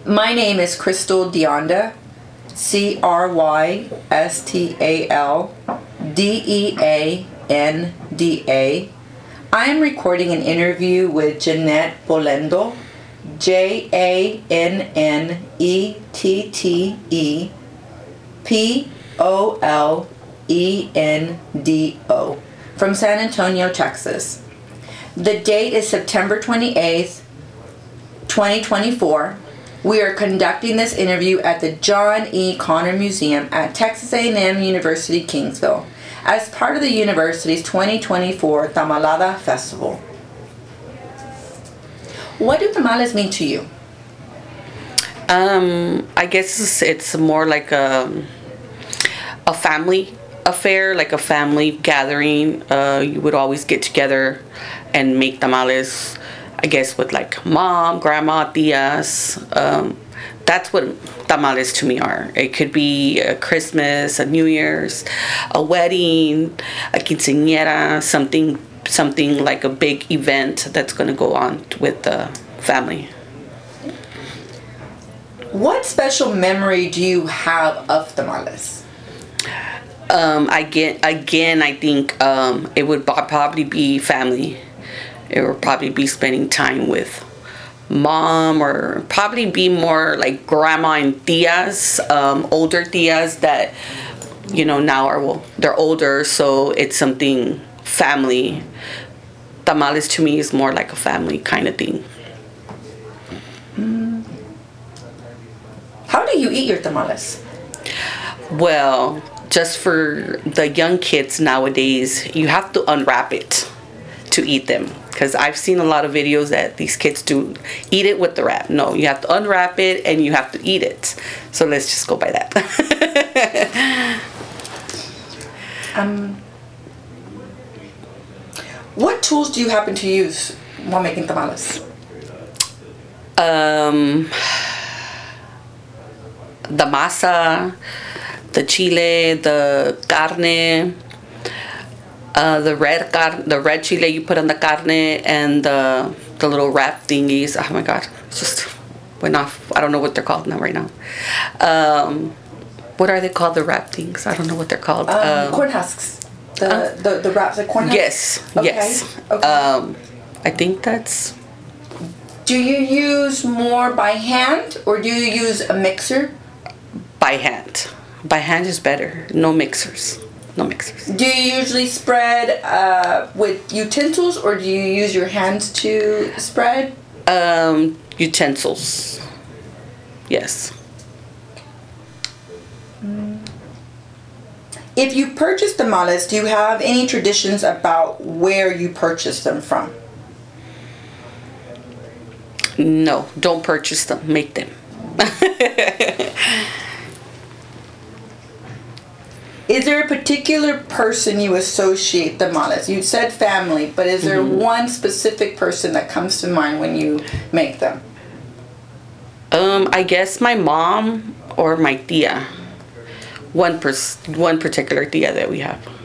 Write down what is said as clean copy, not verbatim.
My name is Crystal Deanda, CrystalDeanda. I am recording an interview with Jeanette Bolendo, JANNETPOLENDO, from San Antonio, Texas. The date is September 28th, 2024. We are conducting this interview at the John E. Connor Museum at Texas A&M University, Kingsville, as part of the university's 2024 Tamalada Festival. What do tamales mean to you? I guess it's more like a family affair, like a family gathering. You would always get together and make tamales, I guess, with like mom, grandma, tias. That's what tamales to me are. It could be a Christmas, a New Year's, a wedding, a quinceañera, something like a big event that's going to go on with the family. What special memory do you have of tamales? I think it would probably be family. It would probably be spending time with mom, or probably be more like grandma and tias, older tias that, now they're older, so it's something family. Tamales to me is more like a family kind of thing. How do you eat your tamales? Well, just for the young kids nowadays, you have to unwrap it to eat them. Because I've seen a lot of videos that these kids do eat it with the wrap. No, you have to unwrap it and you have to eat it. So let's just go by that. What tools do you happen to use while making tamales? The masa, the chile, the carne, the red chile you put on the carne, and the little wrap thingies. Oh my god, just went off. I don't know what they're called right now. What are they called? The wrap things? I don't know what they're called. Corn husks. The wraps, like corn husks. Yes. Okay. Yes. Okay. I think that's. Do you use more by hand, or do you use a mixer? By hand. By hand is better. No mixers. Do you usually spread with utensils, or do you use your hands to spread? Utensils. Yes. If you purchase tamales, do you have any traditions about where you purchase them from? No, don't purchase them. Make them. Is there a particular person you associate tamales? You said family, but is there one specific person that comes to mind when you make them? I guess my mom or my tia. One particular tia that we have.